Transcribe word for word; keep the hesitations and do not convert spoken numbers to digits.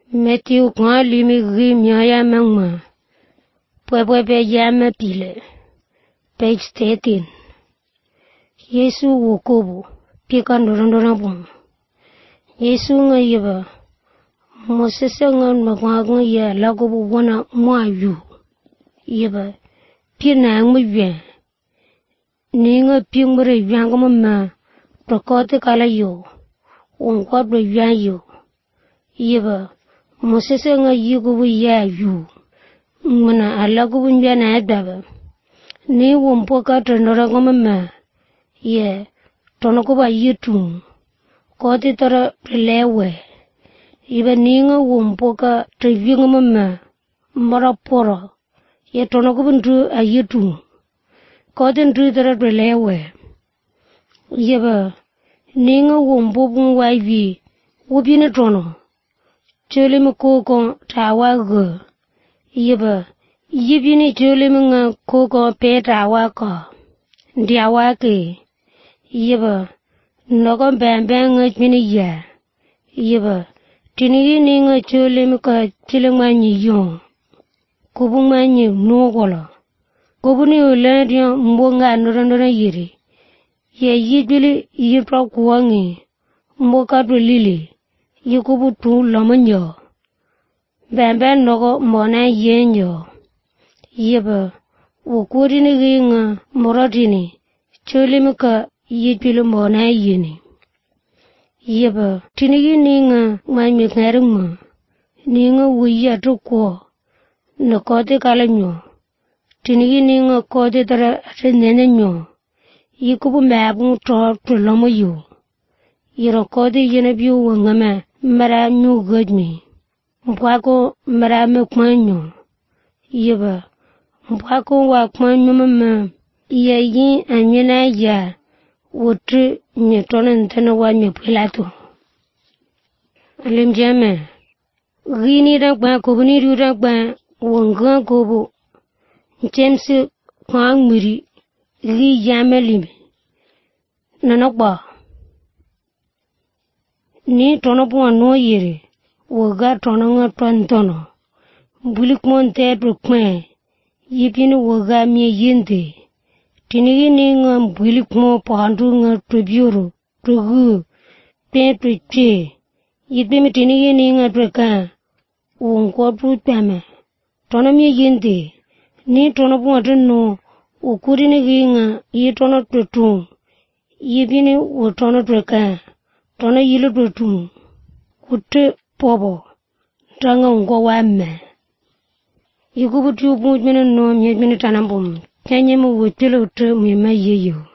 Matthew kwa limi ghi ya mangma. Pwepwepe yama pile. Page thirteen. Yesu wokobu. Pika ndorondora bum. Yesu nga yeba. Mosese nga magwagwa ya lagobu wana mwa yu. Yeba. Pina angma yuan. Ninga pingmure yuan kama ma. Prakote kala yo. Ongkwadwa yuan yo. Yeba. Mosese nga yigubu ya yu. Muna alagubu yuan adaba. Ni wumpoka tandora kama ma. Ye. Tonokuba yitung. Kote tara prilewe. Iba ninga wumpoka trivinga mama. Mara pora. Ye tonokuba ndu a yitung. Kote ndu tara prilewe. Iba ninga wumpoka waivi. Wupina tono. Chole me koko tawa go. Iba yibini chole me nga koko pe tawa ka. Ndiawa ke. Iba noko bambang nga chmini ya. Iba tinigi ni nga chole me ka chile manyi yon. Kubu manyi nukola. Kubu ni ulandiyo mbonga nurandona yiri. Ye yibili yipra kuwangi. Mboka tu lili. Yikubu tu lamanyo. Bambang noko mbona yenyo. Iba ukuri ni nga moratini. Chole me ka yibili mbona yini. Iba tinigi ni nga manyi ngarima. Ni nga wuya tukwa. Na kote kala nyo. Tinigi ni nga kote tara atinene nyo. Yikubu mabu to to lamayo. Iro kote yena biyo wangama. Mara nyo gajmi. Mpwako mara me kwanyo. Iba mpwako wa kwanyo mama. Iya yi anyena ya. Wotu nye tona ntana wa nye pilato. Alim jame. Gini rakba kubuni ru rakba. Wanga kubu. Nchemsi kwa ngmiri. Gi jame limi. Nanakba. Ni tona puwa no yiri. Waga tona nga tono. Bulik monte tu kwen. Yipini waga miye yinte. Tinigi ni nga bulik mo pahantu nga tubiuru. Tugu. Pen tu che. Yipimi tinigi ni nga tuka. Unkwa tu tame. Tona miye yinte. Ni tona puwa tino. Ukuri ni nga. Yi tona tutu. Yipini utona tuka. Tona yilu tutu. Kutu pobo. Tanga unkwa wame. Yikubu tubu jmine no mye jmine tanambum. Kanye mu wutile utu mwema yeyo.